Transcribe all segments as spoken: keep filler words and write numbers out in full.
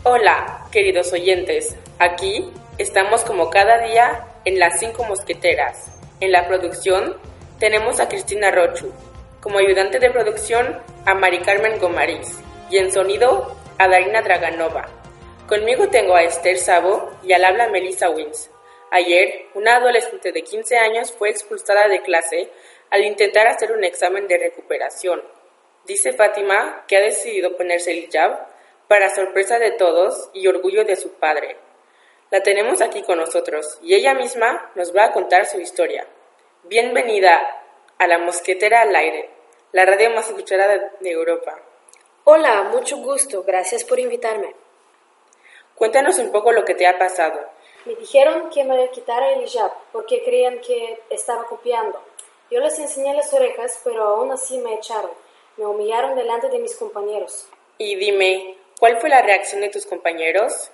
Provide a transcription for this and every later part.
Hola, queridos oyentes. Aquí estamos como cada día en Las Cinco Mosqueteras. En la producción tenemos a Cristina Rochu. Como ayudante de producción a Mari Carmen Gomariz. Y en sonido a Darina Draganova. Conmigo tengo a Esther Sabo y al habla Melissa Wins. Ayer, una adolescente de quince años fue expulsada de clase al intentar hacer un examen de recuperación. Dice Fátima que ha decidido ponerse el hijab para sorpresa de todos y orgullo de su padre. La tenemos aquí con nosotros y ella misma nos va a contar su historia. Bienvenida a La Mosquetera al Aire, la radio más escuchada de, de Europa. Hola, mucho gusto, gracias por invitarme. Cuéntanos un poco lo que te ha pasado. Me dijeron que me quitara el hijab porque creían que estaba copiando. Yo les enseñé las orejas, pero aún así me echaron. Me humillaron delante de mis compañeros. Y dime, ¿cuál fue la reacción de tus compañeros?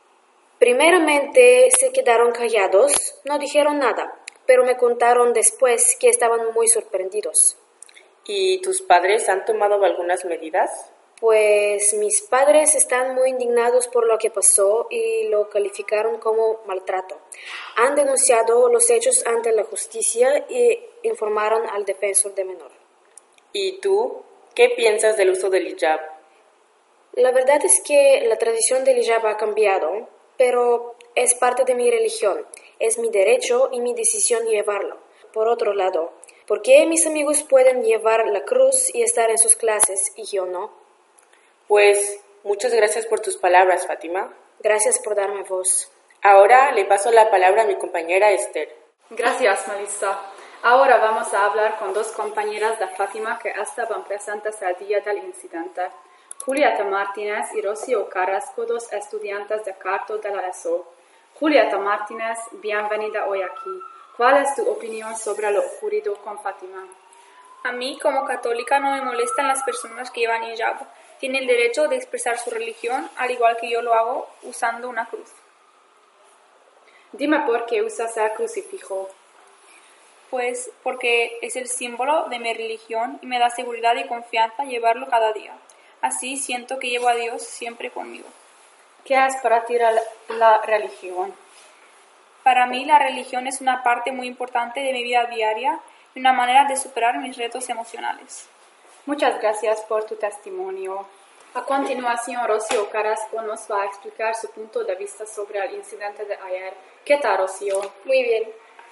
Primeramente se quedaron callados, no dijeron nada, pero me contaron después que estaban muy sorprendidos. ¿Y tus padres han tomado algunas medidas? Pues mis padres están muy indignados por lo que pasó y lo calificaron como maltrato. Han denunciado los hechos ante la justicia y informaron al defensor de menor. ¿Y tú? ¿Qué piensas del uso del hijab? La verdad es que la tradición del hijab ha cambiado, pero es parte de mi religión. Es mi derecho y mi decisión llevarlo. Por otro lado, ¿por qué mis amigos pueden llevar la cruz y estar en sus clases y yo no? Pues muchas gracias por tus palabras, Fátima. Gracias por darme voz. Ahora le paso la palabra a mi compañera Esther. Gracias, Melissa. Ahora vamos a hablar con dos compañeras de Fátima que estaban presentes el día del incidente. Julieta Martínez y Rocío Carrasco, dos estudiantes de cuarto de la ESO. Julieta Martínez, bienvenida hoy aquí. ¿Cuál es tu opinión sobre lo ocurrido con Fátima? A mí, como católica, no me molestan las personas que llevan hijab. Tienen el derecho de expresar su religión, al igual que yo lo hago usando una cruz. Dime por qué usas el crucifijo. Pues porque es el símbolo de mi religión y me da seguridad y confianza llevarlo cada día. Así siento que llevo a Dios siempre conmigo. ¿Qué es para ti la religión? Para mí la religión es una parte muy importante de mi vida diaria y una manera de superar mis retos emocionales. Muchas gracias por tu testimonio. A continuación, Rocío Carrasco nos va a explicar su punto de vista sobre el incidente de ayer. ¿Qué tal, Rocío? Muy bien.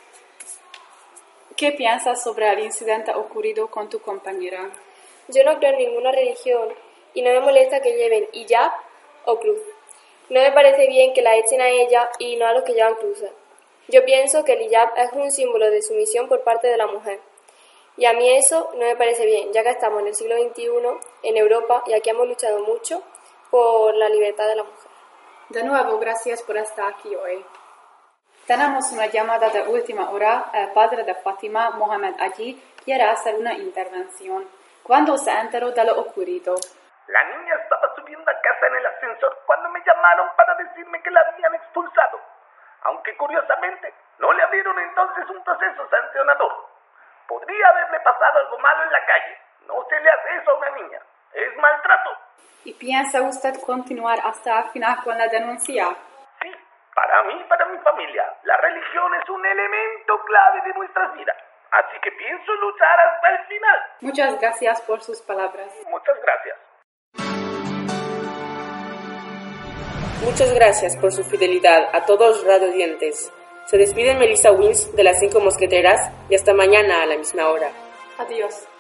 ¿Qué piensas sobre el incidente ocurrido con tu compañera? Yo no creo en ninguna religión y no me molesta que lleven hijab o cruz. No me parece bien que la echen a ella y no a los que llevan cruces. Yo pienso que el hijab es un símbolo de sumisión por parte de la mujer. Y a mí eso no me parece bien, ya que estamos en el siglo veintiuno, en Europa, y aquí hemos luchado mucho por la libertad de la mujer. De nuevo, gracias por estar aquí hoy. Tenemos una llamada de última hora. El padre de Fátima, Mohamed Allí, quiere hacer una intervención. ¿Cuándo se enteró de lo ocurrido? La niña estaba subiendo a casa en el ascensor cuando me llamaron para decirme que la habían expulsado. Aunque curiosamente no le abrieron entonces un proceso sancionador. Podría haberle pasado algo malo en la calle. No se le hace eso a una niña. Es maltrato. ¿Y piensa usted continuar hasta el final con la denuncia? Sí, para mí y para mi familia. La religión es un elemento clave de nuestras vidas. Así que pienso luchar hasta el final. Muchas gracias por sus palabras. Muchas gracias. Muchas gracias por su fidelidad a todos los radiodientes. Se despide Melissa Wins de Las Cinco Mosqueteras y hasta mañana a la misma hora. Adiós.